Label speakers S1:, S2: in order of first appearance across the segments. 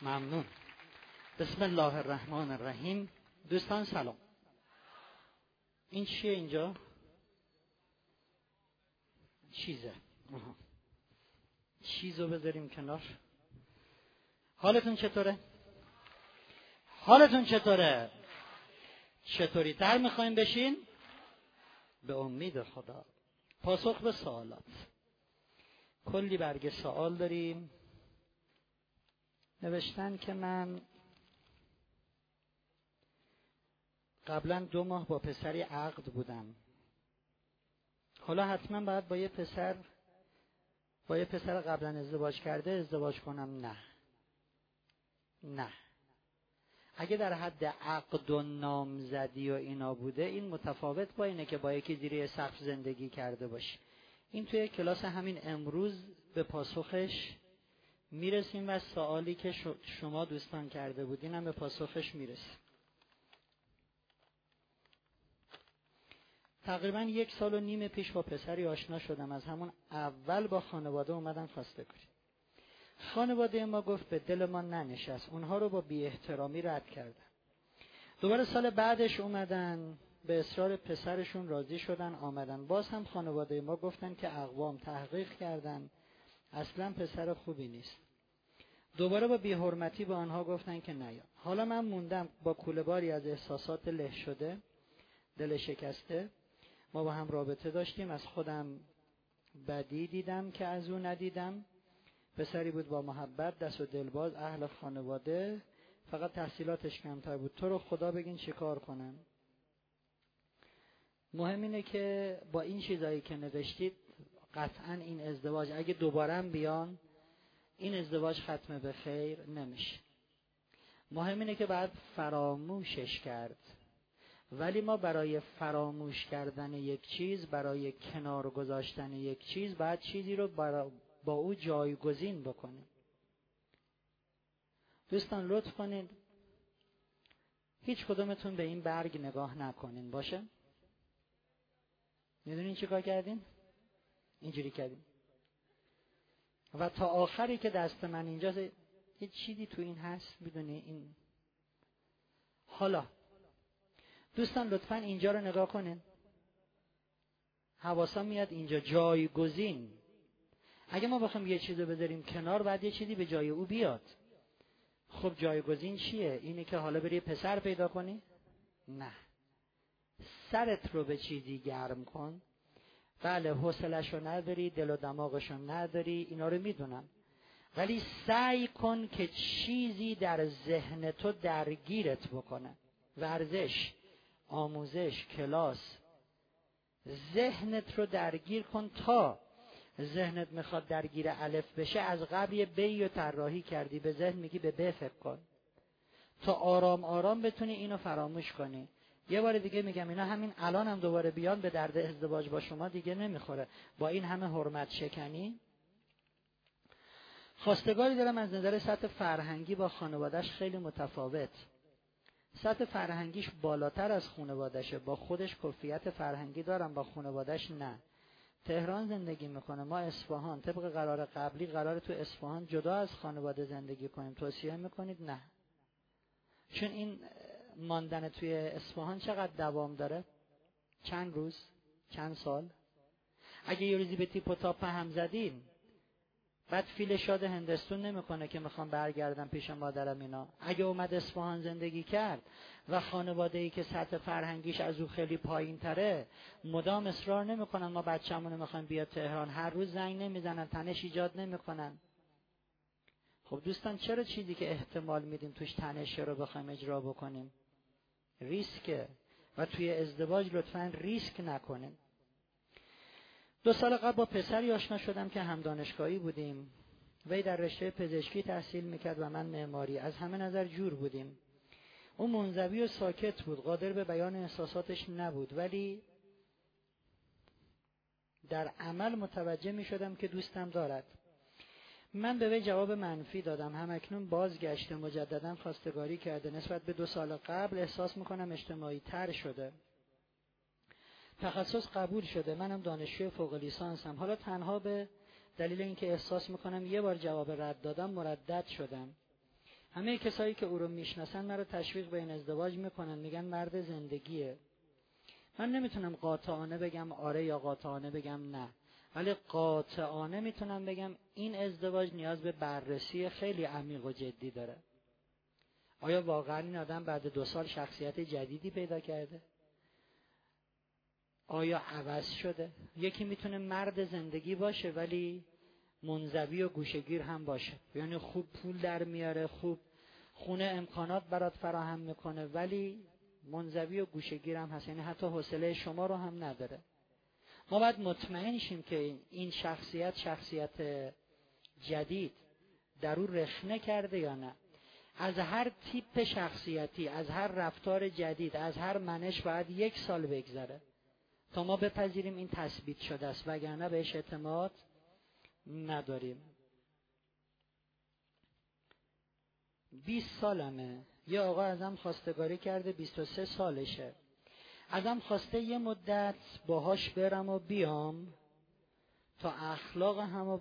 S1: ممنون. بسم الله الرحمن الرحیم. دوستان سلام. این چیه اینجا؟ چیزه. چیزو بذاریم کنار. حالتون چطوره؟ حالتون چطوره؟ چطوری تر میخوایم بشین؟ به امید خدا. پاسخ به سوالات. کلی برگ سوال داریم. نوشتن که من قبلا 2 ماه با پسری عقد بودم. حالا حتما باید با یه پسر قبلا ازدواج کرده ازدواج کنم؟ نه. اگه در حد عقد و نامزدی و اینا بوده، این متفاوت با اینه که با یکی زیر سقف زندگی کرده باشی. این توی کلاس همین امروز به پاسخش میرسیم و سوالی که شما دوستان کرده بودین هم به پاسخش میرسیم. تقریبا 1.5 سال پیش با پسری آشنا شدم. از همون اول با خانواده اومدن خواستگاری. خانواده ما گفت به دل ما ننشست. اونها رو با بی احترامی رد کردن. دوباره سال بعدش اومدن به اصرار پسرشون راضی شدن آمدن. باز هم خانواده ما گفتن که اقوام تحقیق کردن اصلا پسر خوبی نیست. دوباره با بی حرمتی به آنها گفتن که نیا. حالا من موندم با کوله‌باری از احساسات له شده، دل شکسته. ما با هم رابطه داشتیم. از خودم بدی دیدم که از او ندیدم. پسری بود با محبت، دست و دلباز، اهل خانواده، فقط تحصیلاتش کمتر بود. تو رو خدا بگین چه کار کنم؟ مهم اینه که با این چیزایی که نوشتید قطعا این ازدواج اگه دوباره بیان این ازدواج ختم به خیر نمیشه. مهم اینه که باید فراموشش کرد. ولی ما برای فراموش کردن یک چیز، برای کنار گذاشتن یک چیز، باید چیزی رو با او جایگزین بکنیم. دوستان لطف کنید هیچ کدومتون به این برگ نگاه نکنین. باشه؟ میدونین چی کار کردین؟ اینجوری کردین و تا آخری که دست من اینجاست یه چیزی تو این هست. میدونی این. حالا دوستان لطفاً اینجا رو نگاه کنین. حواسا میاد اینجا جایگزین. اگه ما بخوایم یه چیزو بذاریم کنار، بعد یه چیزی به جای او بیاد. خب جایگزین چیه؟ اینه که حالا بری پسر پیدا کنی؟ نه. سرت رو به چیزی گرم کن. بله حوصله‌شو نداری، دل و دماغشو نداری، اینا رو میدونم. ولی سعی کن که چیزی در ذهن تو درگیرت بکنه. ورزش، آموزش، کلاس. ذهنت رو درگیر کن. تا ذهنت میخواد درگیر الف بشه، از قبل یه بی رو طراحی کردی، به ذهن میگی به ب فکر کن تا آرام آرام بتونی اینو فراموش کنی. یه بار دیگه میگم اینا همین الان هم دوباره بیان به درد ازدواج با شما دیگه نمیخوره. با این همه حرمت شکنی. خواستگاری دارم از نظر سطح فرهنگی با خانواده‌اش خیلی متفاوت. سطح فرهنگیش بالاتر از خانواده‌شه. با خودش کفیت فرهنگی دارم، با خانواده‌اش نه. تهران زندگی میکنه، ما اصفهان. طبق قرار قبلی قرار تو اصفهان جدا از خانواده زندگی کنیم. توصیه میکنید؟ نه. چون این ماندن توی اصفهان چقدر دوام داره؟ چند روز؟ چند سال؟ اگه یه روزی به تیپ و تاپ هم زدین، بعد فیل شاد هندستون نمیکنه که میخوام برگردم پیش مادرم. اینا اگه اومد اصفهان زندگی کرد و خانواده‌ای که سطح فرهنگیش از او خیلی پایین تره، مدام اصرار نمیکنن ما بچه‌مون میخوایم بیاد تهران، هر روز زنگ نمیزنن، تنش ایجاد نمیکنن. خب دوستان چرا چیزی که احتمال میدیم توش تنش رو بخوایم اجرا بکنیم؟ ریسکه. و توی ازدواج لطفاً ریسک نکنین. 2 سال قبل با پسری آشنا شدم که هم دانشگاهی بودیم. وی در رشته پزشکی تحصیل میکرد و من معماری. از همه نظر جور بودیم. اون منزوی و ساکت بود، قادر به بیان احساساتش نبود، ولی در عمل متوجه میشدم که دوستم دارد. من به وی جواب منفی دادم. همکنون بازگشته، مجددا خواستگاری کرده. نسبت به 2 سال قبل احساس میکنم اجتماعی تر شده. تخصص قبول شده. منم دانشجوی فوق لیسانسم. حالا تنها به دلیل اینکه احساس میکنم یه بار جواب رد دادم مردد شدم. همه کسایی که او رو میشناسن من رو تشویق به این ازدواج میکنن، میگن مرد زندگیه. من نمیتونم قاطعانه بگم آره یا قاطعانه بگم نه، ولی قاطعانه میتونم بگم این ازدواج نیاز به بررسی خیلی عمیق و جدی داره. آیا واقعا این آدم بعد 2 سال شخصیت جدیدی پیدا کرده؟ آیا عوض شده؟ یکی میتونه مرد زندگی باشه ولی منزوی و گوشه‌گیر هم باشه، یعنی خوب پول در میاره، خوب خونه امکانات برات فراهم میکنه، ولی منزوی و گوشه‌گیر هم هست، یعنی حتی حوصله شما رو هم نداره. ما باید مطمئن شیم که این شخصیت جدید در او رخنه کرده یا نه. از هر تیپ شخصیتی، از هر رفتار جدید، از هر منش باید 1 سال بگذره تا ما بپذیریم این تثبیت شده است، وگرنه بهش اعتماد نداریم. 20 سالمه، یه آقا ازم خواستگاری کرده، 23 سالشه، ازم خواسته یه مدت باهاش برم و بیام تا اخلاق همو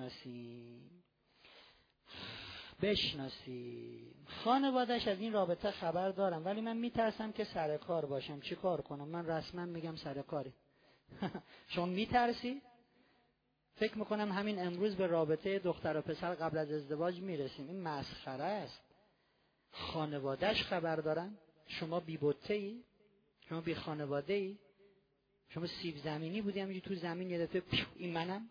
S1: بشناسیم. خانوادش از این رابطه خبر دارم، ولی من میترسم که سر کار باشم. چی کار کنم؟ من رسما میگم سر کاری. شما میترسی؟ فکر میکنم همین امروز به رابطه دختر و پسر قبل از ازدواج میرسیم. این مسخره است. خانواده‌اش خبر دارن؟ شما بی بطه‌ای؟ شما بی خانواده‌ای؟ شما سیب زمینی بودی همینجوری تو زمین یه دفعه این منم؟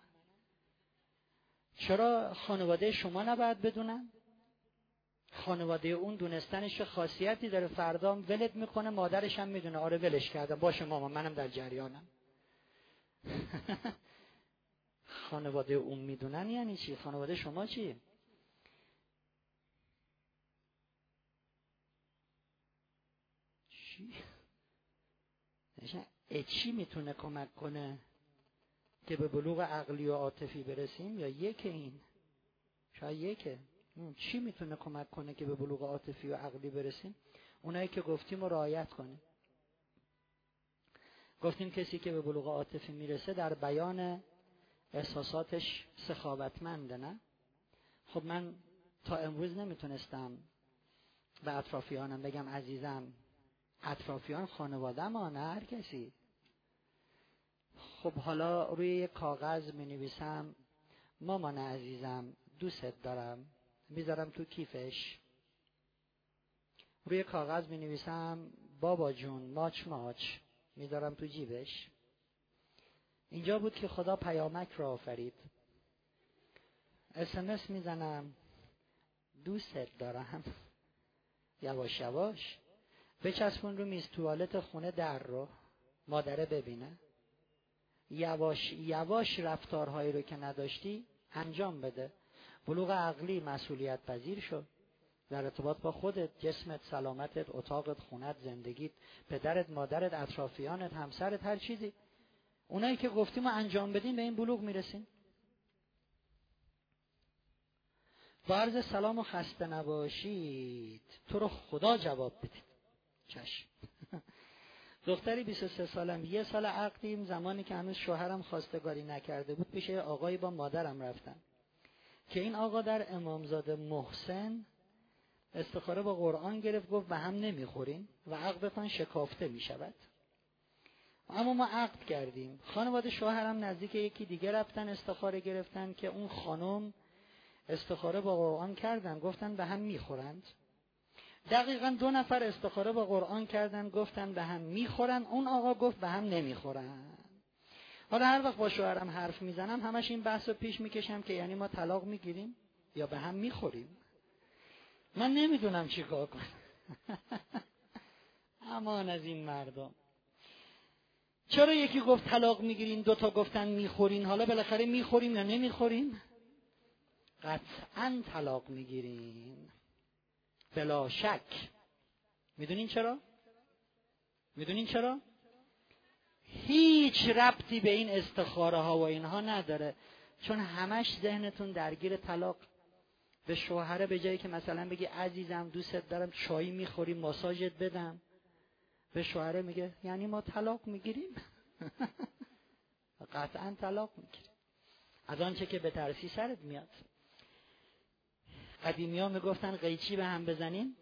S1: چرا خانواده شما نباید بدونن؟ خانواده اون دونستنش خاصیتی داره، فردا ولت میکنه، مادرش هم میدونه، آره ولش کردم، باشه مامان منم در جریانم. خانواده اون میدونن یعنی چی؟ خانواده شما چی؟ چی میتونه کمک کنه که به بلوغ عقلی و عاطفی برسیم؟ یا این شاید چی میتونه کمک کنه که به بلوغ عاطفی و عقلی برسیم؟ اونایی که گفتیم رو رعایت کنیم. گفتیم کسی که به بلوغ عاطفی میرسه در بیان احساساتش سخاوتمنده، نه؟ خب من تا امروز نمیتونستم به اطرافیانم بگم عزیزم. اطرافیان خانواده‌ام، نه هر کسی. خب حالا روی یک کاغذ مینویسم مامان عزیزم دوست دارم، میذارم تو کیفش. روی کاغذ مینویسم بابا جون ماچ، میذارم تو جیبش. اینجا بود که خدا پیامک را آفرید. SMS میزنم دوست دارم، یواش یواش بچسبون رو میز توالت خونه در رو، مادره ببینه. یواش یواش رفتارهایی رو که نداشتی انجام بده. بلوغ عقلی مسئولیت پذیر شو در ارتباط با خودت، جسمت، سلامتت، اتاقت، خونت، زندگیت، پدرت، مادرت، اطرافیانت، همسرت، هر چیزی. اونایی که گفتیم رو انجام بدین به این بلوغ میرسین. با عرض سلام و خسته نباشید، تو رو خدا جواب بدید. چشم. دختری 23 سالم، 1 سال عقدیم. زمانی که هنوز شوهرم خواستگاری نکرده بود پیش آقایی با مادرم رفتم که این آقا در امامزاده محسن استخاره با قرآن گرفت، گفت به هم نمیخورین و عقدتان شکافته میشود. اما ما عقد کردیم. خانواده شوهرم نزدیک یکی دیگه رفتن استخاره گرفتن که اون خانم استخاره با قرآن کردن، گفتن به هم میخورند. دقیقاً 2 نفر استخاره با قرآن کردن، گفتن به هم میخورن. اون آقا گفت به هم نمیخورن. حالا هر وقت با شوهرم حرف میزنم همش این بحث رو پیش میکشم که یعنی ما طلاق میگیریم یا به هم میخوریم. من نمیدونم چی کار کنم. امان از این مردم. چرا یکی گفت طلاق میگیرین، 2 تا گفتن میخورین؟ حالا بالاخره میخوریم یا نمیخوریم؟ قطعاً طلاق میگیرین بلا شک. میدونین چرا؟ هیچ ربطی به این استخاره ها و اینها نداره، چون همش ذهنتون درگیر طلاق. به شوهره به جایی که مثلا بگی عزیزم دوست دارم چای میخوری ماساژت بدم، به شوهره میگه یعنی ما طلاق میگیریم. قطعا طلاق میگیریم. از آنچه که به ترسی سرت میاد. قدیمی‌ها میگفتن قیچی به هم بزنیم.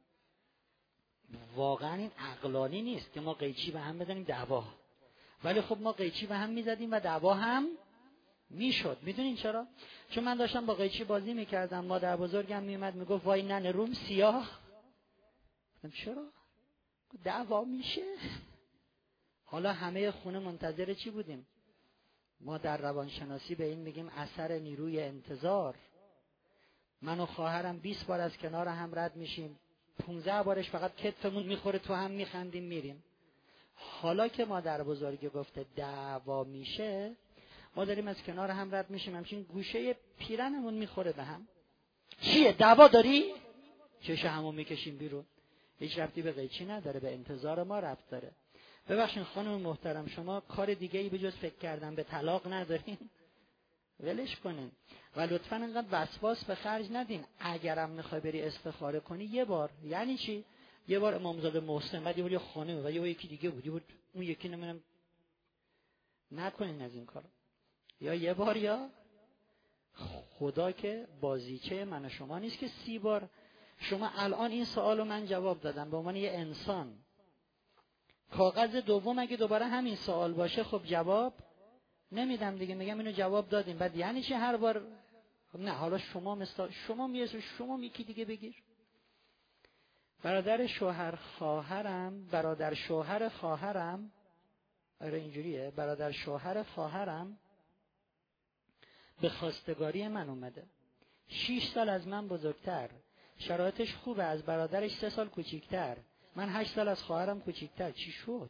S1: واقعا این عقلانی نیست که ما قیچی به هم بزنیم دعوا. ولی خب ما قیچی به هم میزدیم و دعوا هم میشد. میدونین چرا؟ چون من داشتم با قیچی بازی میکردم، مادر بزرگم میومد میگفت وای ننه روم سیاه. گفتم چرا؟ دعوا میشه. حالا همه خونه منتظر چی بودیم؟ ما در روانشناسی به این میگیم اثر نیروی انتظار. من و خواهرم 20 بار از کنار هم رد میشیم، 15 بارش فقط کتفمون میخوره تو هم میخندیم میریم. حالا که مادر بزرگ گفته دعوا میشه، ما داریم از کنار هم رد میشیم، همچین گوشه پیرنمون میخوره به هم. چیه دعوا داری؟ چش همون میکشیم بیرون. هیچ ربطی به قیچی نداره، به انتظار ما ربط داره. ببخشید خانم محترم، شما کار دیگه ای به جز فکر کردن به طلاق ندارین؟ ولش کنین و لطفاً اینقدر وسواس به خرج ندین. اگرم میخوای بری استخاره کنی یه بار، یعنی چی؟ یه بار امامزاده محسن، بعد یه بار یه خانم، و یکی دیگه بود اون یکی نمیدونم. نکنین از این کارا. یا یه بار، یا خدا که بازیچه من و شما نیست که 30 بار. شما الان این سوالو من جواب دادم به عنوان یه انسان. کاغذ دوم اگه دوباره همین سوال باشه خب جواب نمیدم دیگه، میگم اینو جواب دادیم. بعد یعنی چی هر بار؟ نه حالا شما مثلا شما یکی دیگه بگیر. برادر شوهر خواهرم آره اینجوریه، برادر شوهر خواهرم به خواستگاری من اومده. 6 سال از من بزرگتر، شرایطش خوبه، از برادرش 3 سال کوچیکتر، من 8 سال از خواهرم کوچیکتر. چی شد؟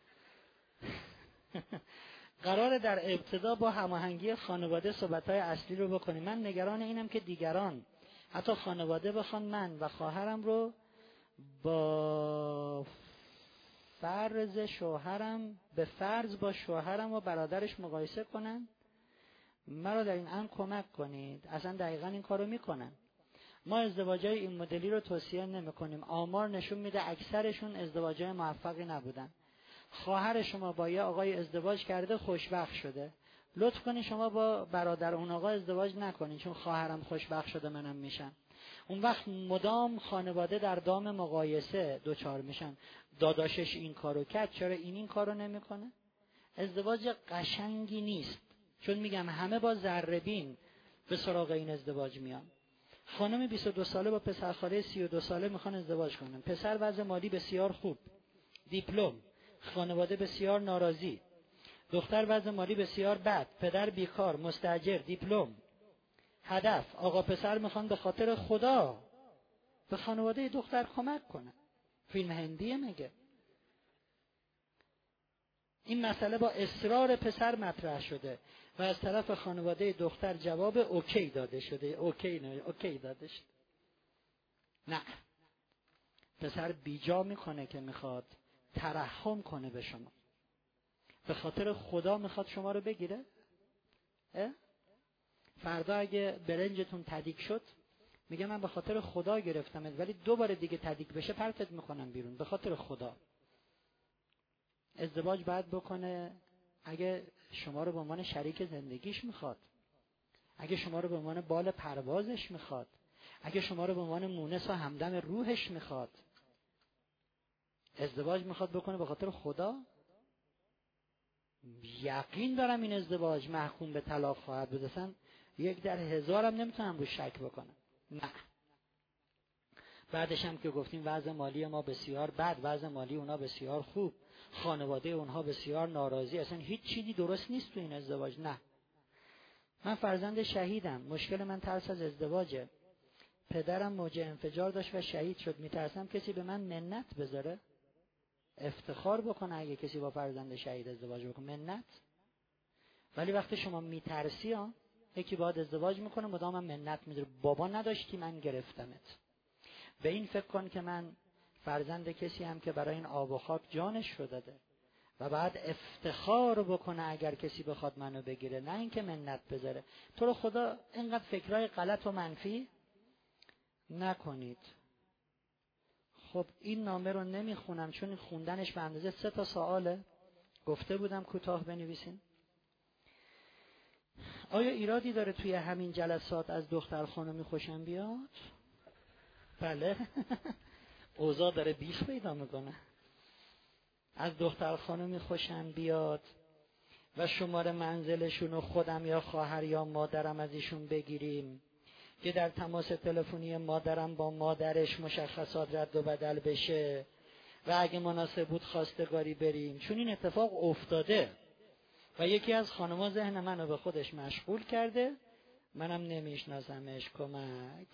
S1: قراره در ابتدا با هماهنگی خانواده صحبت‌های اصلی رو بکنیم. من نگران اینم که دیگران حتی خانواده بخوان من و خواهرم رو با فرض با شوهرم و برادرش مقایسه کنن. مرا در این امر کمک کنید. اصلا دقیقاً این کارو میکنن. ما ازدواجای این مدلی رو توصیه نمی‌کنیم. آمار نشون میده اکثرشون ازدواجای موفقی نبودن. خواهر شما با یه آقای ازدواج کرده خوشبخت شده، لطف کنید شما با برادر اون آقا ازدواج نکنید، چون خواهرم خوشبخت شده منم میشم. اون وقت مدام خانواده در دام مقایسه دوچار میشن. داداشش این کارو کرد، چرا این کارو نمیکنه؟ ازدواج قشنگی نیست، چون میگم همه با ذره‌بین به سراغ این ازدواج میان. خانم 22 ساله با پسرخاله 32 ساله میخوان ازدواج کنن. پسر وضع مالی بسیار خوب، دیپلم، خانواده بسیار ناراضی. دختر وضع مالی بسیار بد، پدر بیکار، مستاجر، دیپلم. هدف آقا پسر میخوان به خاطر خدا به خانواده دختر کمک کنن. فیلم هندیه مگه؟ این مسئله با اصرار پسر مطرح شده و از طرف خانواده دختر جواب اوکی داده شده. اوکی داده شده. نه، پسر بیجا میکنه که میخواد ترحم کنه به شما، به خاطر خدا میخواد شما رو بگیره. فردا اگه برنجتون تدیک شد میگه من به خاطر خدا گرفتمت، ولی 2 بار دیگه تدیک بشه پرتت میکنم بیرون. به خاطر خدا. ازدواج باید بکنه اگه شما رو به عنوان شریک زندگیش میخواد، اگه شما رو به عنوان بال پروازش میخواد، اگه شما رو به عنوان مونس و همدم روحش میخواد. ازدواج میخواد بکنه به خاطر خدا. یقین دارم این ازدواج محکوم به طلاق خواهد بود. اصلا 1 در 1000 هم نمیتونم روش شک بکنم. نه. بعدش هم که گفتیم وضع مالی ما بسیار بد، وضع مالی اونا بسیار خوب، خانواده اونها بسیار ناراضی، اصلا هیچ چیزی درست نیست تو این ازدواج. نه. من فرزند شهیدم، مشکل من ترس از ازدواجه. پدرم موج انفجار داشت و شهید شد. میترسم کسی به من منت بذاره، افتخار بکنه اگه کسی با فرزند شهید ازدواج بکنه، منت. ولی وقتی شما میترسی یکی باهات ازدواج میکنه مدام هم منت میذاره، بابا نداشتی من گرفتمت. به این فکر کن که من فرزند کسی هم که برای این آب و خاک جانش رو داده و بعد افتخار بکنه اگر کسی بخواد منو بگیره، نه اینکه منت بذاره. تو رو خدا اینقدر فکرای غلط و منفی نکنید. خب این نامه رو نمیخونم چون خوندنش به اندازه 3 سواله. گفته بودم کوتاه بنویسین. آیا ایرادی داره توی همین جلسات از دختر خانمی خوشم بیاد؟ بله. اوضاع داره بیخ پیدا میکنه. از دختر خانمی خوشم بیاد و شماره منزلشون رو خودم یا خواهر یا مادرم از ایشون بگیریم که در تماس تلفنی مادرم با مادرش مشخصات رد و بدل بشه و اگه مناسب بود خواستگاری بریم، چون این اتفاق افتاده و یکی از خانم‌ها ذهن منو به خودش مشغول کرده، منم نمیشناسمش، کمک.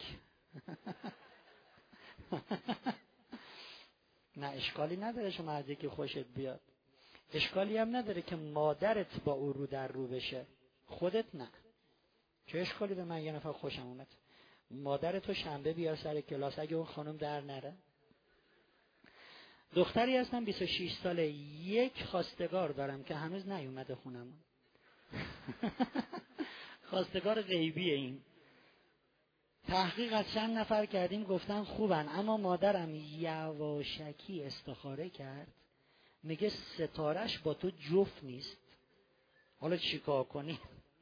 S1: نه اشکالی نداره شما از یکی خوشت بیاد، اشکالی هم نداره که مادرت با او رو در رو بشه، خودت نه. چه اشکالی به من یه نفر خوشم اومد؟ مادرتو شنبه بیار سر کلاس اگه اون خانم در نره. دختری هستم 26 ساله، یک خواستگار دارم که هنوز نیومده خونمون. خواستگار غیبیه این. تحقیق از چند نفر کردیم گفتن خوبن، اما مادرم یواشکی استخاره کرد میگه ستارش با تو جفت نیست. حالا چیکار کنی؟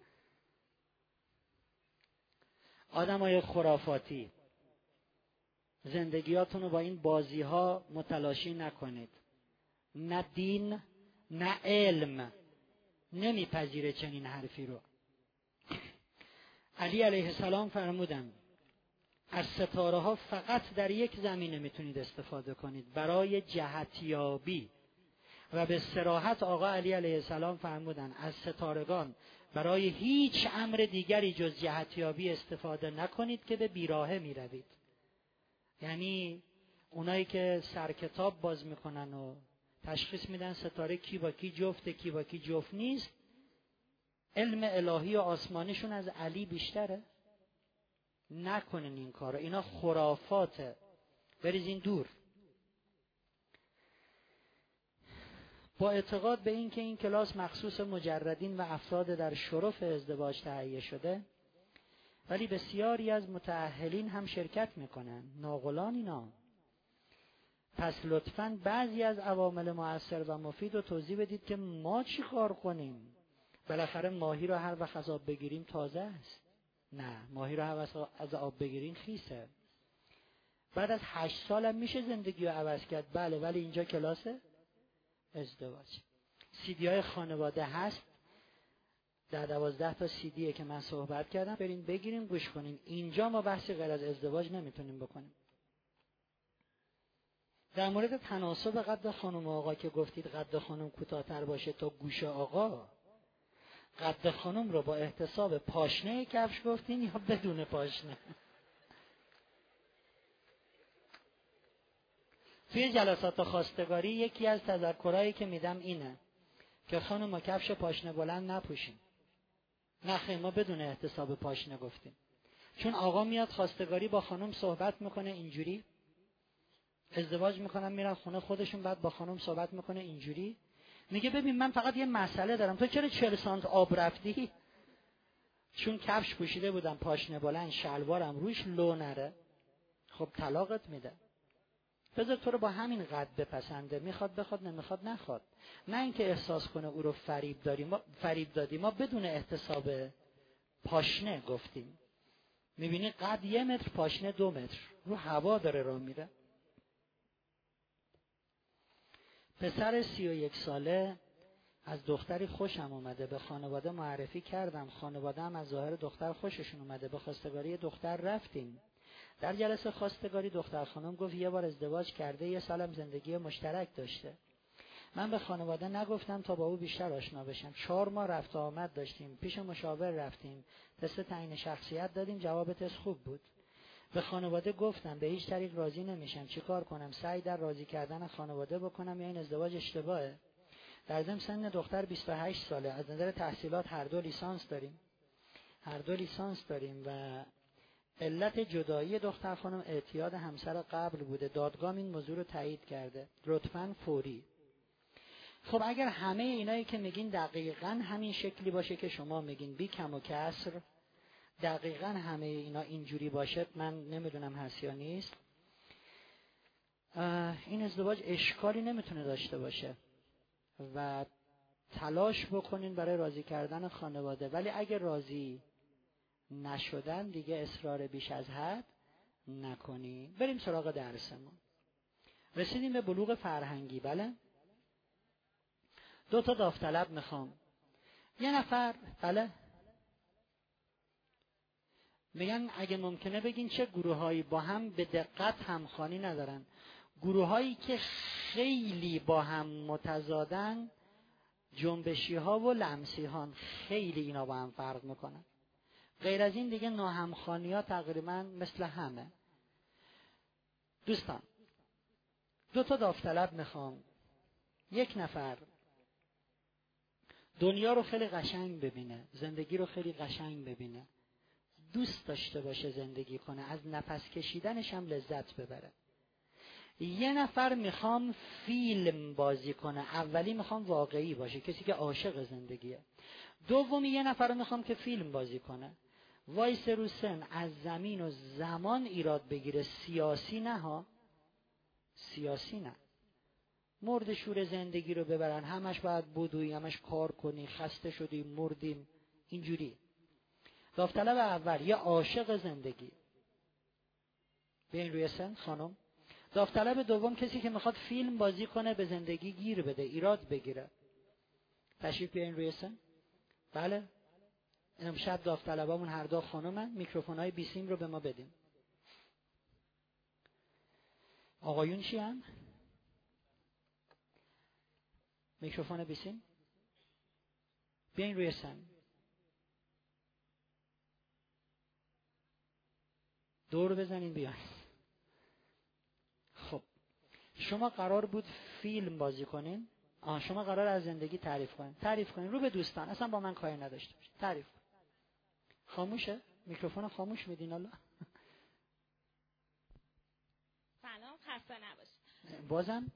S1: آدمای خرافاتی، زندگیاتون رو با این بازی ها متلاشی نکنید. نه دین نه علم نمیپذیره چنین حرفی رو. علی علیه السلام فرمودن از ستاره ها فقط در یک زمینه میتونید استفاده کنید، برای جهتیابی. و به صراحت آقا علی علیه السلام فرمودن از ستارگان برای هیچ امر دیگری جز جهتیابی استفاده نکنید که به بیراهه میروید. یعنی اونایی که سر کتاب باز میکنن و تشخیص میدن ستاره کی با کی جفته کی با کی جفت نیست، علم الهی و آسمانیشون از علی بیشتره. نکنین این کارو، اینا خرافاته، بریزین دور. با اعتقاد به این که این کلاس مخصوص مجردین و افراد در شرف ازدواج تهیه شده، ولی بسیاری از متأهلین هم شرکت میکنن، ناقلان اینا. پس لطفاً بعضی از عوامل مؤثر و مفید رو توضیح بدید که ما چی کار کنیم. بالاخره ماهی رو هر وقت از آب بگیریم تازه است. نه، ماهی رو هر وقت از آب بگیریم خیسه. بعد از 8 سالم میشه زندگی رو عوض کرد، بله، ولی اینجا کلاس ازدواج. سیدی های خانواده هست، در 12 تا سیدیه که من صحبت کردم، برین بگیریم گوش کنین. اینجا ما بحثی غیر از ازدواج نمیتونیم بکنیم. در مورد تناسب قد خانم و آقا که گفتید قد خانم کوتاه‌تر باشه تا گوش آقا، قد خانم رو با احتساب پاشنه کفش گفتین یا بدون پاشنه؟ توی جلسات خواستگاری یکی از تذکرهایی که میدم اینه که خانم ما کفش پاشنه بلند نپوشیم. نه خیر، ما بدون احتساب پاشنه گفتیم. چون آقا میاد خواستگاری با خانم صحبت میکنه اینجوری، ازدواج میکنن میرن خونه خودشون، بعد با خانم صحبت میکنه اینجوری، میگه ببین من فقط یه مسئله دارم، تو چرا 40 سانت آب رفتی؟ چون کفش پوشیده بودم پاشنه بلند، شلوارم روش لو نره. خب طلاقت میده. بذار تو رو با همین قد بپسنده، میخواد بخواد نمیخواد نخواد. نه اینکه احساس کنه او رو فریب دادیم. ما بدون احتساب پاشنه گفتیم. میبینی قد 1 متر پاشنه 2 متر رو هوا داره راه میره. پسر 31 ساله از دختری خوشم اومده، به خانواده معرفی کردم، خانواده هم از ظاهر دختر خوششون اومده، به خواستگاری دختر رفتیم. در جلسه خواستگاری دختر خانم گفت یه بار ازدواج کرده، 1 سالم زندگی مشترک داشته. من به خانواده نگفتم تا با او بیشتر آشنا بشم. 4 ماه رفت و آمد داشتیم، پیش مشاور رفتیم، تست تعیین شخصیت دادیم، جواب تست خوب بود. به خانواده گفتم به هیچ طریق راضی نمیشم، چیکار کنم؟ سعی در راضی کردن خانواده بکنم یا این ازدواج اشتباهه؟ در ضمن سن دختر 28 ساله، از نظر تحصیلات هر دو لیسانس داریم و علت جدایی دختر خانم اعتیاد همسر قبل بوده. دادگاه این موضوع رو تایید کرده، لطفاً فوری. خب اگر همه اینایی که میگین دقیقاً همین شکلی باشه که شما میگین، بی کم و کسر، دقیقاً همه اینا اینجوری باشه، من نمیدونم هست یا نیست، این ازدواج اشکالی نمیتونه داشته باشه و تلاش بکنین برای راضی کردن خانواده، ولی اگه راضی نشدن دیگه اصرار بیش از حد نکنی. بریم سراغ درسمون. رسیدیم به بلوغ فرهنگی. بله 2 تا داوطلب میخوام. یه نفر بله میگن اگه ممکنه بگین چه گروهایی با هم به دقت همخوانی ندارن. گروهایی که خیلی با هم متضادن جنبشی ها و لمسی ها، خیلی اینا با هم فرق میکنن. غیر از این دیگه ناهمخوانی ها تقریبا مثل همه. دوستان 2 تا داوطلب میخوام. یک نفر دنیا رو خیلی قشنگ ببینه، زندگی رو خیلی قشنگ ببینه، دوست داشته باشه زندگی کنه، از نفس کشیدنش هم لذت ببره. یه نفر میخوام فیلم بازی کنه. اولی میخوام واقعی باشه، کسی که عاشق زندگیه. دومی یه نفر رو میخوام که فیلم بازی کنه، وایس رو سن، از زمین و زمان ایراد بگیره، سیاسی نه ها، سیاسی نه، مرد شور زندگی رو ببرن، همش باید بدوی، همش کار کنی، خسته شدیم مردیم، اینجوری. داوطلب اول یه عاشق زندگی، بیاین روی سن خانم. داوطلب دوم کسی که میخواد فیلم بازی کنه، به زندگی گیر بده، ایراد بگیره. تشریف بیاین روی سن. بله امشب داوطلبامون هر دو خانومن. میکروفونای بیسیم رو به ما بدیم. آقایون چی هم؟ میکروفون بیسیم. بیاین روی سن. دور بزنین بیاین. خب شما قرار بود فیلم بازی کنین. شما قرار از زندگی تعریف کنین رو به دوستان، اصلا با من کاری نداشته باشین. تعریف کن. خاموشه؟ میکروفون خاموش میدین الله.
S2: سلام، خسته نباشید.
S1: بازم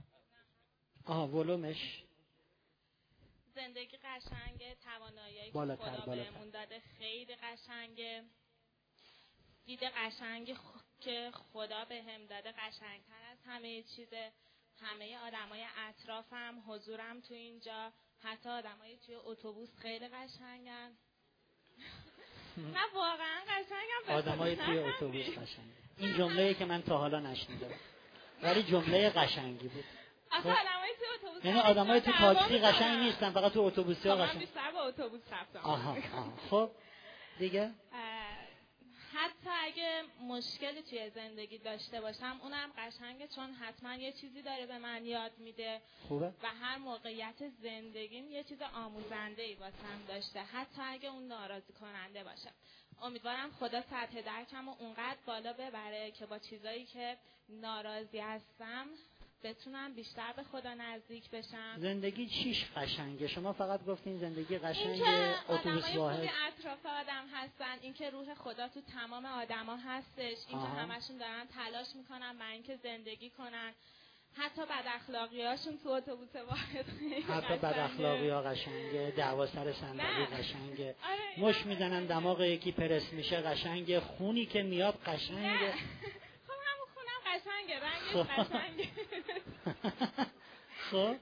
S1: ولومش.
S2: زندگی قشنگه، توانایی که
S1: بالاتر
S2: خدا بهمون داده خیلی قشنگه. دید قشنگی که خدا بهم داده قشنگتر از همه چیزه. همه آدمای اطرافم، حضورم تو اینجا، حتی آدمای توی اتوبوس خیلی قشنگن. نه واقعا قشنگم.
S1: آدمای توی اتوبوس قشنگه. این جمله‌ای که من تا حالا نشنیدم، ولی جمله قشنگی بود.
S2: آدمای توی اتوبوس،
S1: یعنی آدمای تو تاکسی قشنگ نیستن، فقط تو اتوبوس‌ها قشنگ.
S2: من بیشتر با اتوبوس رفتم.
S1: خب دیگه
S2: حتی اگه مشکلی توی زندگی داشته باشم اونم قشنگه، چون حتما یه چیزی داره به من یاد میده.
S1: خوبه.
S2: و هر موقعیت زندگیم یه چیز آموزنده‌ای واسم داشته، حتی اگه اون ناراضی کننده باشه. امیدوارم خدا سطح درکم رو اونقدر بالا ببره که با چیزایی که ناراضی هستم بتونم بیشتر به خدا نزدیک بشم.
S1: زندگی چیش قشنگه؟ شما فقط گفتین زندگی قشنگه، اتوبوس واحد.
S2: اینکه اطراف آدم هستن، اینکه روح خدا تو تمام آدما هستش، اینکه همشون دارن تلاش میکنن برای اینکه زندگی کنن، حتی بد اخلاقیاشون تو اتوبوس واحد
S1: حتی بد اخلاقی‌ها قشنگه، دعوا سر صندلی قشنگه، مش میزنن دماغ یکی پرس میشه قشنگه، خونی که میاد قشنگه.
S2: خب همون خونم قشنگه، رنگش قشنگه.
S1: خب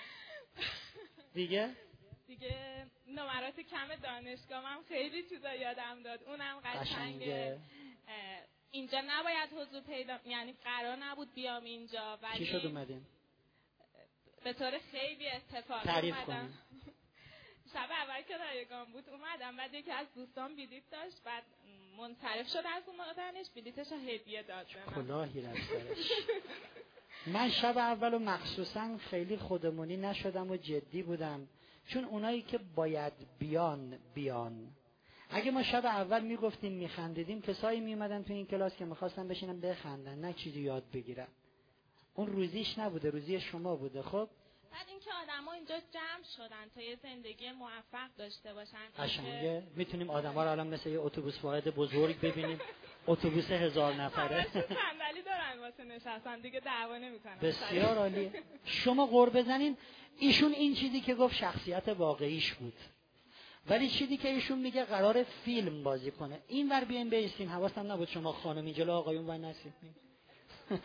S1: دیگه
S2: نمرات کم دانشگاه هم خیلی چیزا یادم داد، اونم قشنگه. اینجا نباید حضور پیدا، یعنی قرار نبود بیام اینجا، ولی
S1: چی شد اومدین؟
S2: به طور خیلی اتفاقی
S1: تعریف
S2: اومدم.
S1: کنیم.
S2: شب اول که رایگان بود اومدم، بعد یکی از دوستان بلیط داشت، بعد منصرف شد از اومدنش، بلیطش رو هدیه داد به من.
S1: کلاهی رفت سرش. من شب اولو مخصوصا خیلی خودمونی نشدم و جدی بودم، چون اونایی که باید بیان. اگه ما شب اول میگفتیم میخندیدیم، کسایی میومدن تو این کلاس که میخواستن بشینن بخندن، نه چیزی یاد بگیرن. اون روزیش نبوده، روزی شما بوده. خب
S2: بعد اینکه آدما اینجا جمع شدن تا یه زندگی موفق داشته باشن
S1: قشنگه. میتونیم آدما رو الان مثل یه اتوبوس واحد بزرگ ببینیم، اتوبوس 1000 نفره.
S2: صندلی دارن واسه نشستن دیگه، دعوا نمیکنن.
S1: بسیار عالیه. شما غر بزنین. ایشون این چیزی که گفت شخصیت واقعیش بود، ولی چیزی که ایشون میگه قرار فیلم بازی کنه. این ور بیاین بیستین، حواسم نبود شما خانمی جلو آقایون وای نسید.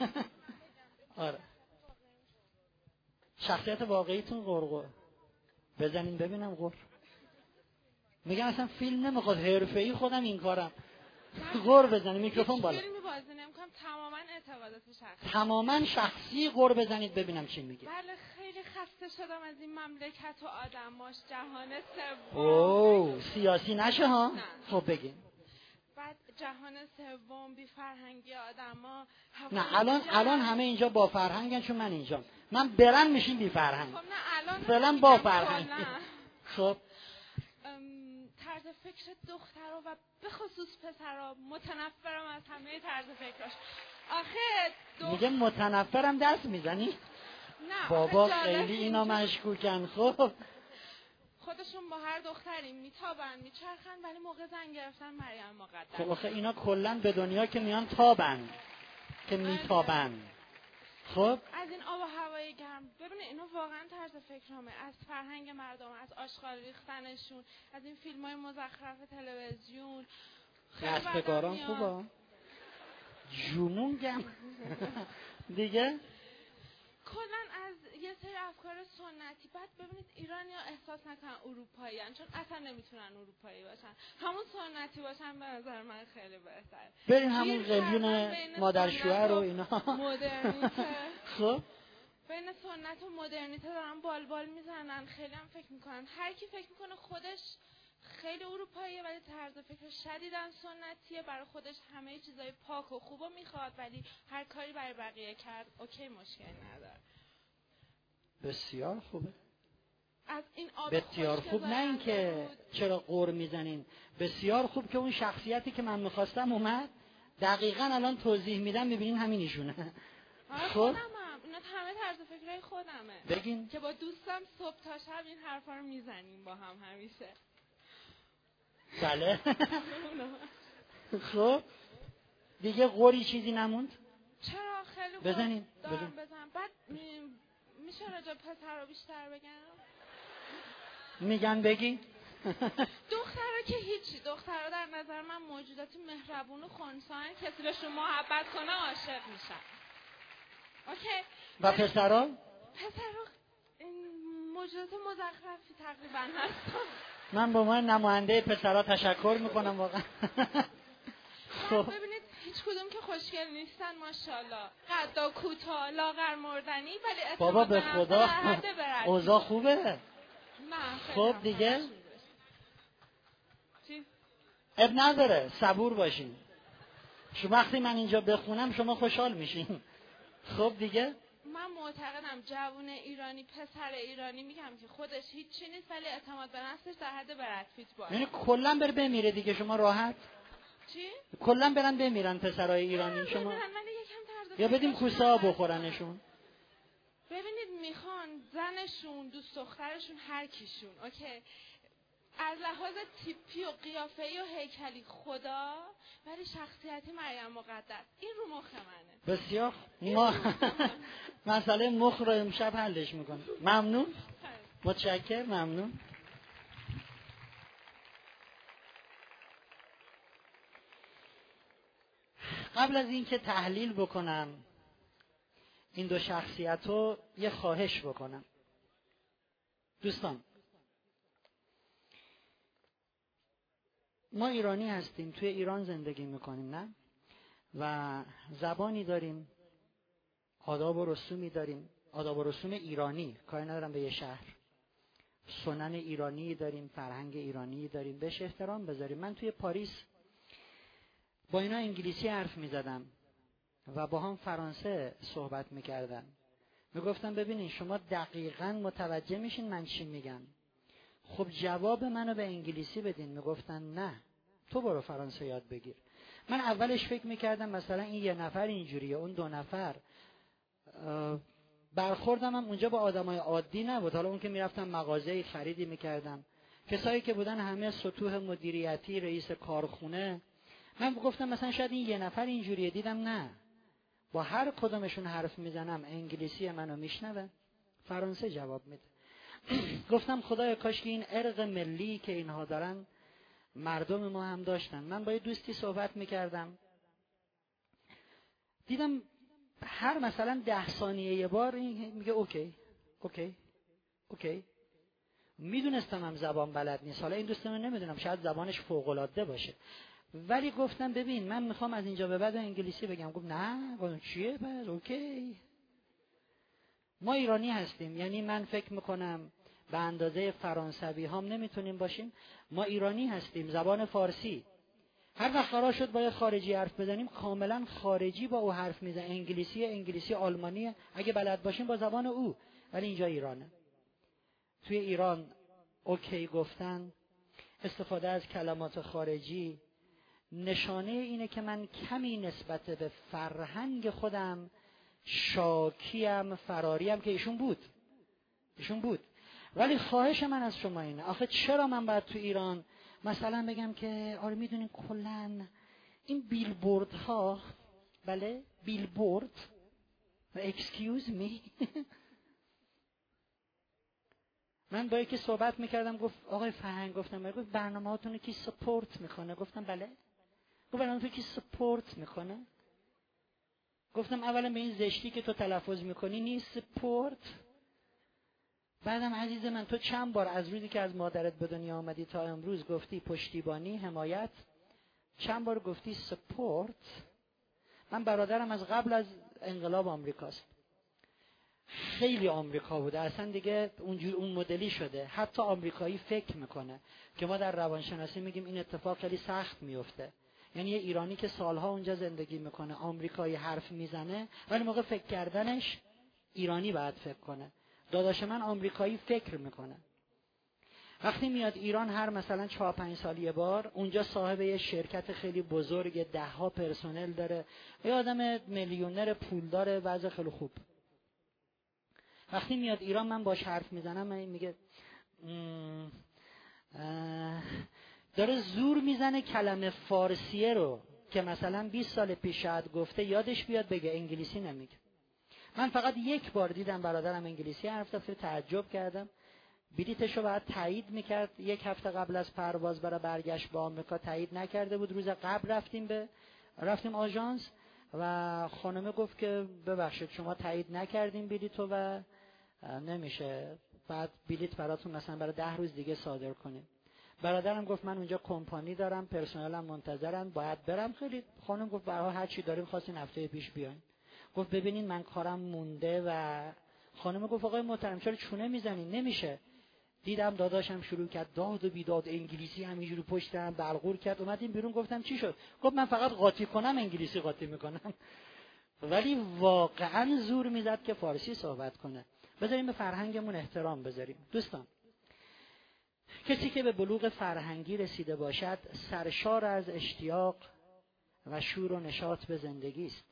S1: آره شخصیت واقعیتون قرقر. بزنین ببینم غر. میگم اصلا فیلم نمیخواد، حرفه‌ای خودم این کارم. غر بزنین، میکروفون بالا.
S2: فیلمی بازی نمی‌کنم، تماما اعتقادات شخصی.
S1: تماما شخصی. غر بزنید ببینم چی میگه.
S2: بله خیلی خسته شدم از این مملکت و آدماش. جهان سوم.
S1: اوه سیاسی نشه ها؟
S2: نه.
S1: خب بگین.
S2: بعد جهان سوم، بی فرهنگی آدما.
S1: نه الان همه اینجا با فرهنگن، چون من اینجام. من برن میشین بی فرهنگ.
S2: خب نه الان
S1: فعلا با فرهنگ. خب
S2: طرز فکر دخترها و به خصوص پسرها، متنفرم از همه طرز فکراش. آخه
S1: میگه متنفرم دست میزنی؟
S2: نه
S1: بابا خیلی اینا مشکوکن. خب
S2: خودشون با هر دختری میتابن میچرخن، ولی موقع زن گرفتن مریم مقدس.
S1: خب آخه اینا کلا به دنیا که میان تابن که میتابن. خب
S2: از این آب و هوای گرم ببینه اینو واقعا طرز فکرامه، از فرهنگ مردم، از آشغال ریختنشون، از این فیلم‌های مزخرف تلویزیون.
S1: رستگاران خوبه جمون گم دیگه.
S2: کلن از یه سری افکار سنتی. بعد ببینید ایرانی ها احساس نکنن اروپایی هن، چون اصلا نمیتونن اروپایی باشن، همون سنتی باشن به نظر من خیلی بهتره.
S1: بریم همون قلیون مادرشوهر و اینا.
S2: مدرنیته.
S1: خب
S2: بین سنت و مدرنیته دارن بالبال میزنن. خیلی هم فکر میکنن، هر کی فکر میکنه خودش خیلی اروپاییه ولی طرز فکر شدیداً سنتیه، برای خودش همه چیزای پاک و خوبو میخواد، ولی هر کاری برای بقیه کرد اوکی، مشکلی نداره.
S1: بسیار خوبه.
S2: از این آب
S1: بسیار خوب. نه این که چرا قور میزنین، بسیار خوب که اون شخصیتی که من میخواستم اومد. دقیقاً الان توضیح میدم میبینین همین ایشونه.
S2: خب اینا همه طرز فکرهای خودمه.
S1: بگین.
S2: که با دوستم صبح تا شب این حرفا رو میزنیم با هم همیشه.
S1: بله. خب دیگه قوری چیزی نموند.
S2: چرا خیلی خوب
S1: بزنیم
S2: بزن. بعد میشه راجع پسر رو بیشتر بگم؟
S1: میگن بگی.
S2: دخترها که هیچی، دخترها در نظر من موجوداتی مهربون و خنثی، کسی بهشون محبت کنه عاشق میشن. اوکی.
S1: و پسرها
S2: موجودات مزخرفی تقریبا هستن.
S1: من به عنوان نماینده پسرها تشکر میکنم واقعا.
S2: خب ببینید هیچ کدوم که خوشگل نیستن ماشاءالله، قدا کوتاه، لاغر مردنی، ولی
S1: بابا به خدا اوضاع خوبه.
S2: نه
S1: خب دیگه اب نداره، صبور باشین. شما وقتی من اینجا بخونم شما خوشحال میشین. خب دیگه
S2: من معتقدم جوون ایرانی، پسر ایرانی، میگم که خودش هیچی نیست ولی اعتماد به نفسش در حد برد پیت باشه.
S1: یعنی کلا بره بمیره دیگه، شما راحت.
S2: چی؟
S1: کلا برن بمیرن پسرای ایرانی شما. یا بدیم کوسه ها بخورنشون.
S2: ببینید میخوان زنشون، دوست دخترشون، هر کیشون، اوکی، از لحاظ تیپی و قیافه‌ای و هیکلی خدا، ولی شخصیتی مریم مقدس. این رو مخ منه.
S1: بسیار ما مسئله مخ رو امشب حلش میکنیم. ممنون. متشکرم. ممنون. قبل از اینکه تحلیل بکنم این دو شخصیت رو یه خواهش بکنم. دوستان ما ایرانی هستیم، توی ایران زندگی میکنیم، نه؟ و زبانی داریم، آداب و رسومی داریم، آداب و رسوم ایرانی، کاری ندارم به یه شهر، سنن ایرانی داریم، فرهنگ ایرانی داریم، بهش احترام بذاریم. من توی پاریس با اینا انگلیسی حرف میزدم و با هم فرانسه صحبت میکردم. میگفتم ببینین شما دقیقاً متوجه میشین من چی میگم. خب جواب منو به انگلیسی بدین. میگفتن نه تو برو فرانسه یاد بگیر. من اولش فکر میکردم مثلا این یه نفر اینجوریه، اون دو نفر. برخوردم هم اونجا با آدمای عادی نبود. حالا اون که میرفتم مغازه خریدی میکردم، کسایی که بودن همه سطوح مدیریتی، رئیس کارخونه. من گفتم مثلا شاید این یه نفر اینجوریه. دیدم نه، با هر کدومشون حرف میزنم انگلیسی منو میشنوه، فرانسه جواب میده. گفتم خدایا کاش که این ارق ملی که اینها دارن مردم ما هم داشتن. من با یه دوستی صحبت میکردم، دیدم هر مثلا 10 ثانیه یه بار این میگه اوکی اوکی اوکی. میدونستم هم زبان بلد نیست. حالا این دوستم نمیدونم، شاید زبانش فوق‌العاده باشه، ولی گفتم ببین من میخوام از اینجا به بعد انگلیسی بگم. گفت نه. گفتم چیه پس؟ اوکی. ما ایرانی هستیم، یعنی من فکر میکنم به اندازه فرانسوی هم نمیتونیم باشیم. ما ایرانی هستیم، زبان فارسی. هر وقت قرار شد باید خارجی حرف بزنیم کاملا خارجی با او حرف میزنه. انگلیسی آلمانی اگه بلد باشیم با زبان او. ولی اینجا ایرانه. توی ایران اوکی گفتن، استفاده از کلمات خارجی نشانه اینه که من کمی نسبت به فرهنگ خودم شاکیم، فراریم که ایشون بود. ولی خواهش من از شما اینه، آخه چرا من باید تو ایران مثلا بگم که آره میدونین کلن این بیلبورد ها، بله بیلبورد، excuse me من با یکی صحبت میکردم، گفت آقای فرهنگ، گفتم برنامه هاتونو کی سپورت میکنه؟ گفتم بله. گفت برنامه کی سپورت میکنه؟ گفتم اولا به این زشتی که تو تلفظ میکنی نیست سپورت. بعدم عزیز من تو چند بار از روزی که از مادرت به دنیا آمدی تا امروز گفتی پشتیبانی، حمایت، چند بار گفتی سپورت؟ من برادرم از قبل از انقلاب آمریکاست، خیلی آمریکا بوده، اصلا دیگه اون مدلی شده. حتی آمریکایی فکر میکنه که ما در روانشناسی میگیم این اتفاق خیلی سخت میفته. یعنی یه ایرانی که سالها اونجا زندگی میکنه آمریکایی حرف میزنه ولی موقع فکر کردنش ایرانی باید فکر کنه. داداش من آمریکایی فکر میکنه. وقتی میاد ایران هر مثلا 4-5 سال یه بار، اونجا صاحب یه شرکت خیلی بزرگ، 10 پرسنل داره، یه آدم میلیونر پول داره، وضع خیلی خوب. وقتی میاد ایران من باش حرف میزنم، من میگه داره زور میزنه کلمه فارسیه رو که مثلا 20 سال پیش شاید گفته یادش بیاد بگه، انگلیسی نمیگه. من فقط یک بار دیدم برادرم انگلیسی حرف زد، تعجب کردم. بلیتشو بعد تایید میکرد 1 هفته قبل از پرواز برای برگشت به آمریکا، تایید نکرده بود. روز قبل رفتیم آژانس و خانمه گفت که ببخشید شما تایید نکردین بلیتو و نمیشه بعد بلیت براتون مثلا برای 10 روز دیگه صادر کنیم. برادرم گفت من اونجا کمپانی دارم، پرسنلم منتظرن، باید برم. خیلی خانم گفت برای هر چی داریم خواستین هفته پیش بیاین. گفت ببینین من کارم مونده و خانم گفت آقای محترم چرا چونه میزنین؟ نمیشه. دیدم داداشم شروع کرد داد و بیداد، انگلیسی همینجوری پشتم بلغور کرد. اومدیم بیرون، گفتم چی شد؟ گفت من فقط قاطی کنم انگلیسی قاطی میکنم. ولی واقعا زور میزد که فارسی صحبت کنه. بذاریم به فرهنگمون احترام بذاریم. دوستان، کسی که به بلوغ فرهنگی رسیده باشد سرشار از اشتیاق و شور و نشاط به زندگی است.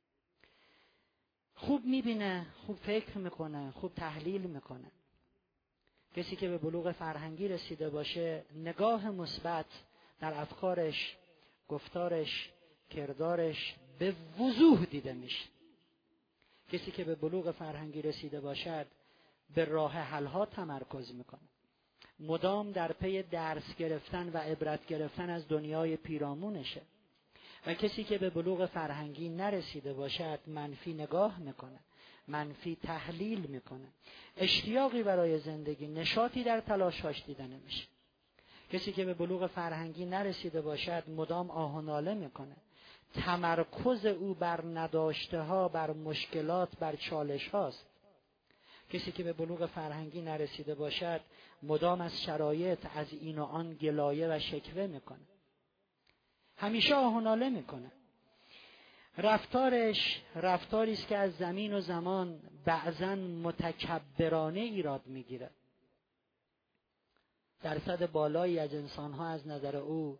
S1: خوب میبینه، خوب فکر میکنه، خوب تحلیل میکنه. کسی که به بلوغ فرهنگی رسیده باشه نگاه مثبت در افکارش، گفتارش، کردارش به وضوح دیده میشه. کسی که به بلوغ فرهنگی رسیده باشد به راه حل‌ها تمرکز میکنه، مدام در پی درس گرفتن و عبرت گرفتن از دنیای پیرامونشه. و کسی که به بلوغ فرهنگی نرسیده باشد منفی نگاه میکنه، منفی تحلیل میکنه، اشتیاقی برای زندگی، نشاطی در تلاشاش دیده نمیشه. کسی که به بلوغ فرهنگی نرسیده باشد مدام آه و ناله میکنه، تمرکز او بر نداشته ها، بر مشکلات، بر چالش هاست. کسی که به بلوغ فرهنگی نرسیده باشد مدام از شرایط، از این و آن گلایه و شکوه میکنه، همیشه آه و ناله میکنه. رفتارش رفتاری است که از زمین و زمان بعضاً متکبرانه ایراد میگیره. درصد بالایی از انسانها از نظر او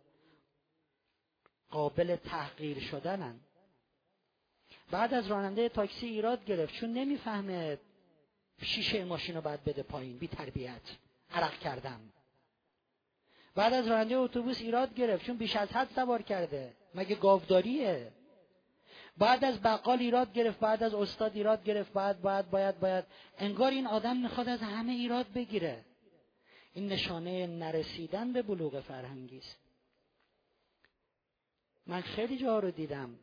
S1: قابل تحقیر شدنن. بعد از راننده تاکسی ایراد گرفت چون نمیفهمه شیشه ماشین رو باید بده پایین، بی تربیت، عرق کردم. بعد از راننده اتوبوس ایراد گرفت چون بیش از حد سوار کرده، مگه گاوداریه؟ بعد از بقال ایراد گرفت، بعد از استاد ایراد گرفت، باید انگار این آدم میخواد از همه ایراد بگیره. این نشانه نرسیدن به بلوغ فرهنگی است. من خیلی جا رو دیدم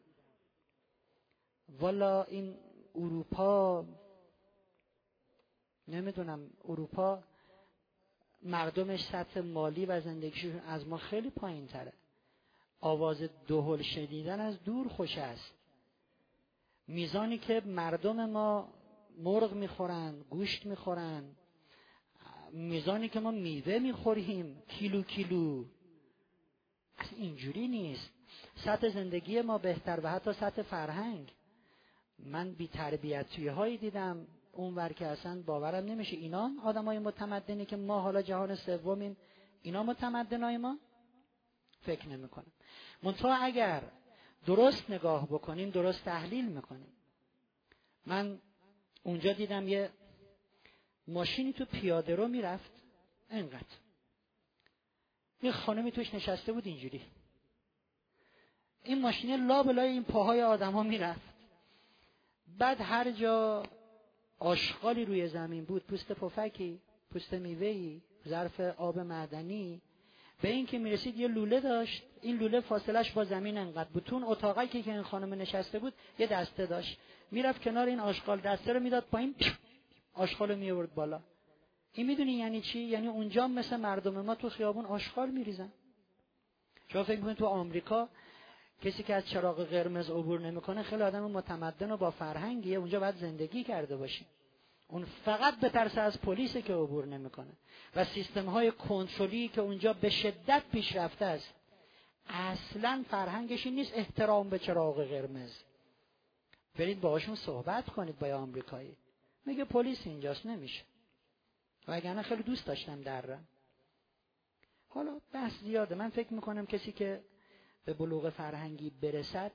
S1: والا این اروپا، نمیدونم اروپا مردمش سطح مالی و زندگیشون از ما خیلی پایین تره. آواز دهل شنیدن از دور خوش است. میزانی که مردم ما مرغ میخورن، گوشت میخورن، میزانی که ما میوه میخوریم کیلو کیلو، اصلا اینجوری نیست. سطح زندگی ما بهتر و حتی سطح فرهنگ. من بی تربیتی هایی دیدم اونور که اصلا باورم نمیشه اینا آدمای متمدنی که ما حالا جهان سومیم، اینا متمدنای ما؟ فکر نمیکنم. منتها اگر درست نگاه بکنیم، درست تحلیل میکنیم. من اونجا دیدم یه ماشینی تو پیاده رو میرفت، اینقدر یه خانمی توش نشسته بود اینجوری، این ماشین لابلای این پاهای آدم ها میرفت. بعد هر جا آشغالی روی زمین بود، پوست پفکی، پوست میوهی، ظرف آب معدنی، به این که میرسید یه لوله داشت، این لوله فاصلش با زمین انقدر بود. تو اون اتاقی که این خانم نشسته بود یه دسته داشت، میرفت کنار این آشغال، دسته رو میداد پایین، آشغال رو میورد بالا. این میدونی یعنی چی؟ یعنی اونجا مثل مردم ما تو خیابون آشغال میریزن. شما فکر میکنید تو آمریکا کسی که از چراغ قرمز عبور نمیکنه خیلی آدم متمدن و با فرهنگیه، اونجا باید زندگی کرده باشه. اون فقط به ترس از پلیسه که عبور نمیکنه و سیستم های کنترلی که اونجا به شدت پیشرفته است. اصلا فرهنگش این نیست احترام به چراغ قرمز. برید باهاشون صحبت کنید با آمریکایی، میگه پلیس اینجاست، نمیشه. وگرنه خیلی دوست داشتم درم. حالا بحث زیاده. من فکر میکنم کسی که به بلوغ فرهنگی برسد،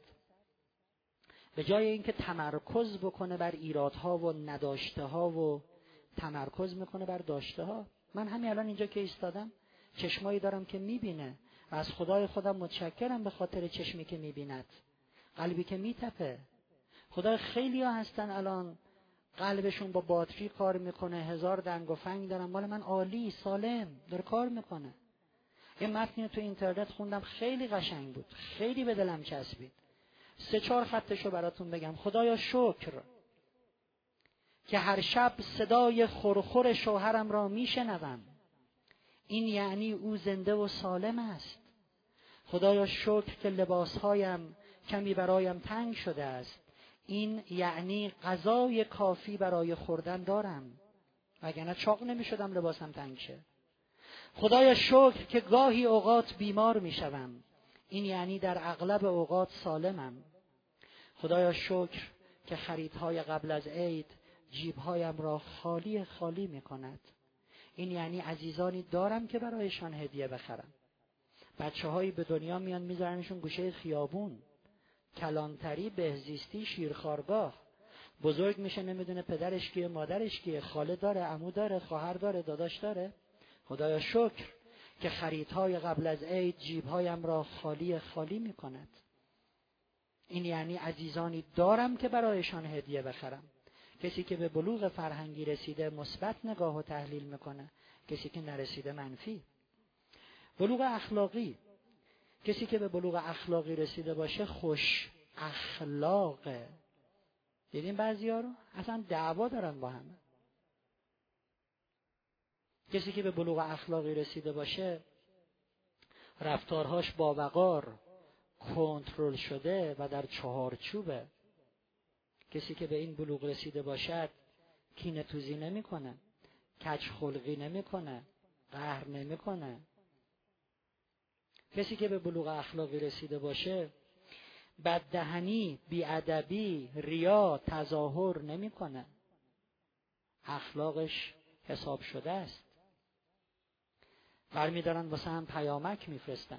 S1: به جای اینکه تمرکز بکنه بر ایرادها و نداشته ها و تمرکز میکنه بر داشته ها. من همین الان اینجا که ایستادم چشمایی دارم که میبینه و از خدای خودم متشکرم به خاطر چشمی که میبیند، قلبی که میتپه. خدای خیلی ها هستن الان قلبشون با باتری کار میکنه، 1000 دنگ و فنگ دارن، مال من عالی سالم داره کار میکنه. یه متنی تو اینترنت خوندم خیلی قشنگ بود، خیلی به دلم چسبید. 3-4 خطشو براتون بگم. خدایا شکر که هر شب صدای خورخور شوهرم را میشنوم، این یعنی او زنده و سالم است. خدایا شکر که لباسهایم کمی برایم تنگ شده است، این یعنی غذای کافی برای خوردن دارم، وگرنه چاق نمیشدم لباسم تنگ شه. خدایا شکر که گاهی اوقات بیمار میشوم، این یعنی در اغلب اوقات سالمم. خدایا شکر که خریدهای قبل از عید جیبهایم را خالی خالی میکند، این یعنی عزیزانی دارم که برایشان هدیه بخرم. بچه‌هایی به دنیا میان میذارنشون گوشه خیابون، کلانتری، بهزیستی، شیرخوارگاه. بزرگ میشه نمیدونه پدرش کیه، مادرش کیه، خاله داره، عمو داره، خواهر داره، داداش داره. خدایا شکر که خریدهای قبل از عید جیبهایم را خالی خالی میکند، این یعنی عزیزانی دارم که برایشان هدیه بخرم. کسی که به بلوغ فرهنگی رسیده مثبت نگاه و تحلیل میکنه، کسی که نرسیده منفی. بلوغ اخلاقی، کسی که به بلوغ اخلاقی رسیده باشه خوش اخلاقه. دیدین بعضیا رو اصلا دعوا دارن با هم. کسی که به بلوغ اخلاقی رسیده باشه رفتارهاش با وقار، کنترل شده و در چهارچوبه. کسی که به این بلوغ رسیده باشد کینه توزی نمی کنه، کج خلقی نمی کنه، قهر نمی کنه. کسی که به بلوغ اخلاقی رسیده باشه بددهنی، بیادبی، ریا، تظاهر نمی کنه. اخلاقش حساب شده است. برمیدارن واسه هم پیامک میفرستن،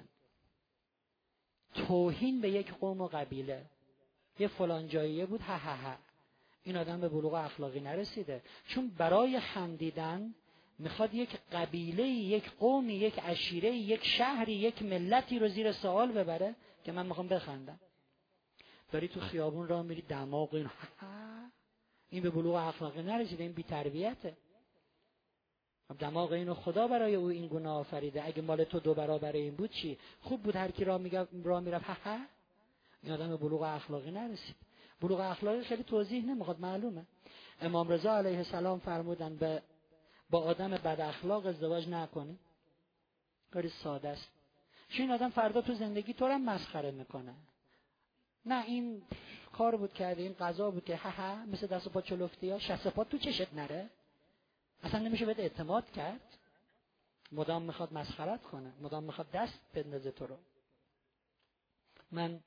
S1: توهین به یک قوم و قبیله. یه فلان جاییه بود، ها ها ها. این آدم به بلوغ اخلاقی نرسیده، چون برای خندیدن میخواد یک قبیله، یک قومی، یک عشیره، یک شهری، یک ملتی رو زیر سوال ببره که من میخوام بخندم. داری تو خیابون راه میری دماغ این به بلوغ اخلاقی نرسیده، این بی تربیته. دماغ اینو خدا برای او این گناه آفریده. اگه مال تو 2 برابر این بود چی؟ خوب بود هر کی راه میرفت این آدم به بلوغ اخلاقی نرسید. بلوغ اخلاقی خیلی توضیح نمیخواد، معلومه. امام رضا علیه السلام فرمودن به با آدم بد اخلاق ازدواج نکنی. کاری ساده است. چون این آدم فردا تو زندگی تو رو هم مسخره میکنه. نه این کار بود کرده، این قضا بود که مثل دست و پا چلفتی ها، شست پا تو چشت نره. اصلا نمیشه بهت اعتماد کرد. مدام میخواد مسخرت کنه، مدام میخواد دست بندازه تو رو. من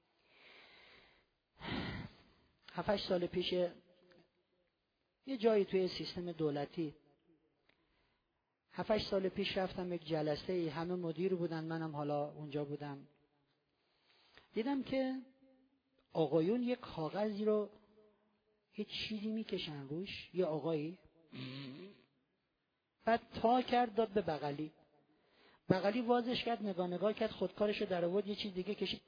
S1: 7-8 سال پیش یه جایی توی سیستم دولتی 7-8 سال پیش رفتم یک جلسه ای، همه مدیر بودن، منم حالا اونجا بودم. دیدم که آقایون یه کاغذی رو یه چیزی میکشن روش، یه آقایی بعد تا کرد داد به بغلی وازش کرد، نگاه کرد، خودکارشو در آورد، یه چیز دیگه کشید.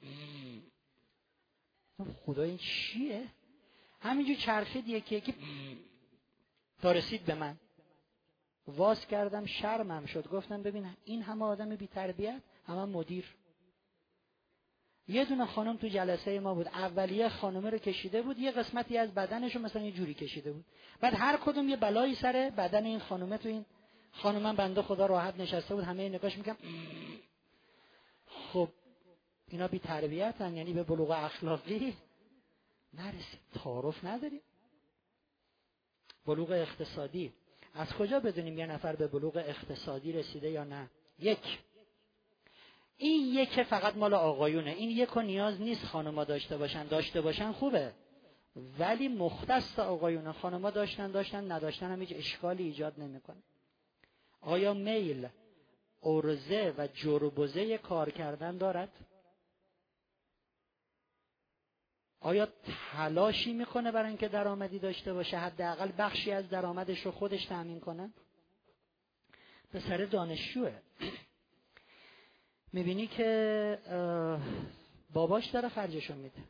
S1: خدا این چیه؟ همینجور چرخید یکی تا رسید به من. واز کردم، شرمم شد، گفتم ببین این همه آدم بی تربیت، همه مدیر. یه دونه خانم تو جلسه ما بود، اولیه خانمه رو کشیده بود، یه قسمتی از بدنشو مثلا یه جوری کشیده بود، بعد هر کدوم یه بلایی سر بدن این خانمه. تو این خانم بنده خدا راحت نشسته بود، همه نگاش میکنم. خب اینا بی تربیتن، یعنی به بلوغ اخلاقی نرسید، تعارف نداریم. بلوغ اقتصادی، از کجا بدونیم یه نفر به بلوغ اقتصادی رسیده یا نه؟ این یک فقط مال آقایونه. این یکو نیاز نیست خانما داشته باشن خوبه، ولی مختص آقایونه. خانما داشتن نداشتن هم هیچ اشکالی ایجاد نمیکنه. آیا میل، عرضه و جربوزه کار کردن دارد؟ آیا تلاشی میکنه برای اینکه درآمدی داشته باشه، حداقل بخشی از درآمدش رو خودش تامین کنه؟ پسر دانشجوه، میبینی که باباش داره خرجشو میده،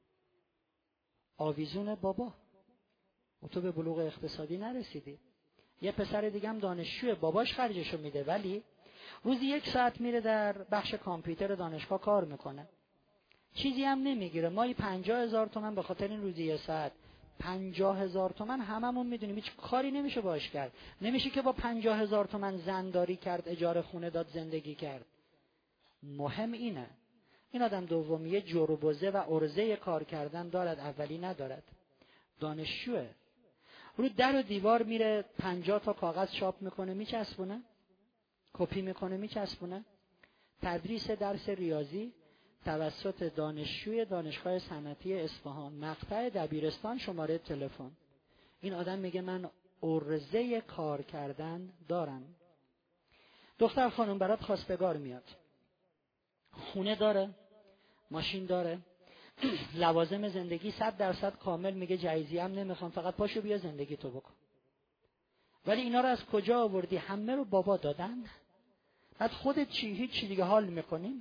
S1: آویزون بابا، و تو به بلوغ اقتصادی نرسیدی. یه پسر دیگه هم دانشجوه، باباش خرجشو میده، ولی روزی 1 ساعت میره در بخش کامپیوتر دانشگاه کار میکنه، چیزی هم نمیگیره. مایی 50,000 تومان به خاطر این روزی 1 ساعت. 50,000 تومان هممون میدونیم هیچ کاری نمیشه باش کرد. نمیشه که با 50,000 تومان زنداری کرد، اجاره خونه داد، زندگی کرد. مهم اینه این آدم دومیه جربوزه و عرضه کار کردن دارد، اولی ندارد. دانشجوه، رو در و دیوار میره 50 تا کاغذ چاپ میکنه میچسبونه، کپی میکنه میچسبونه. تدریس درس ریاضی توسط دانشجوی دانشگاه صنعتی اصفهان، مقطع دبیرستان، شماره تلفن. این آدم میگه من عرضه کار کردن دارم. دختر خانم برات خواستگار میاد، خونه داره، ماشین داره، لوازم زندگی 100% کامل، میگه جایزی هم نمیخوام، فقط پاشو بیا زندگی تو بکن. ولی اینا رو از کجا آوردی؟ همه رو بابا دادن. بعد خودت چی؟ هیچ چی دیگه حال میکنیم؟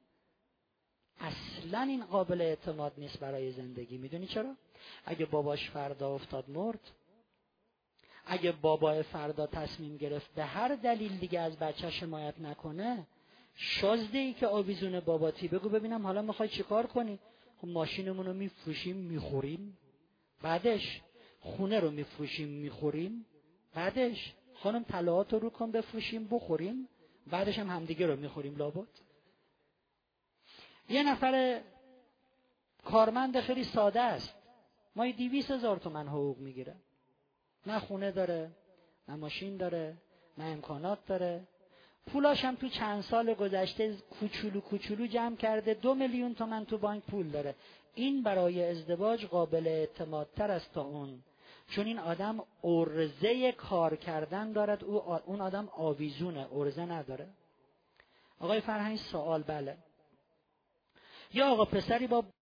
S1: اصلا این قابل اعتماد نیست برای زندگی. میدونی چرا؟ اگه باباش فردا افتاد مرد، اگه بابا فردا تصمیم گرفت به هر دلیل دیگه از بچه‌ش حمایت نکنه، شازده ای که آویزون باباتی، بگو ببینم حالا میخوای چیکار کنی؟ خب ماشینمون رو میفروشیم میخوریم، بعدش خونه رو میفروشیم میخوریم، بعدش خانم طلاهات رو کن بفروشیم بخوریم، بعدش هم همدیگه رو میخوریم لابد. یه نفر کارمند خیلی ساده است، مایی 200,000 تومان حقوق میگیره، نه خونه داره، نه ماشین داره، نه امکانات داره. پولاش هم تو چند سال گذشته کوچولو جمع کرده، 2 میلیون تومان تو بانک پول داره. این برای ازدواج قابل اعتمادتر است تا اون، چون این آدم عرضه کار کردن دارد، اون آدم آویزونه، عرضه نداره. آقای فرهنگ سوال، بله، یا آقا پسری با